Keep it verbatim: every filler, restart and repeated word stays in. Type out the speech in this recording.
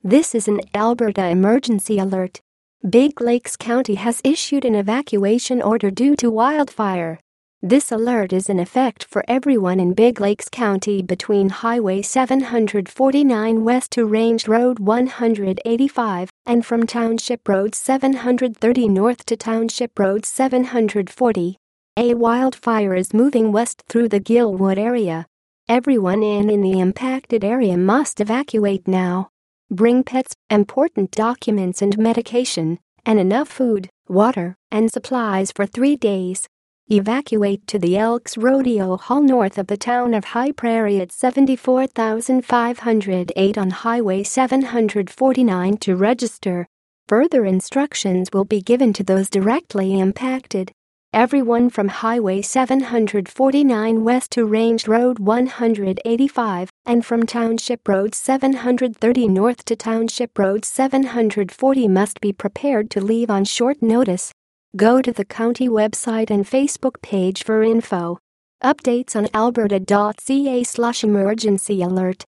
This is an Alberta emergency alert. Big Lakes County has issued an evacuation order due to wildfire. This alert is in effect for everyone in Big Lakes County between Highway seven forty-nine west to Range Road one eighty-five and from Township Road seven thirty north to Township Road seven forty. A wildfire is moving west through the Gilwood area. Everyone in, in the impacted area must evacuate now. Bring pets, important documents and medication, and enough food, water, and supplies for three days. Evacuate to the Elks Rodeo Hall north of the town of High Prairie at seventy-four thousand five hundred eight on Highway seven forty-nine to register. Further instructions will be given to those directly impacted. Everyone from Highway seven forty-nine west to Range Road one eighty-five and from Township Road seven thirty north to Township Road seven forty must be prepared to leave on short notice. Go to the county website and Facebook page for info. Updates on alberta dot c a slash emergency alert.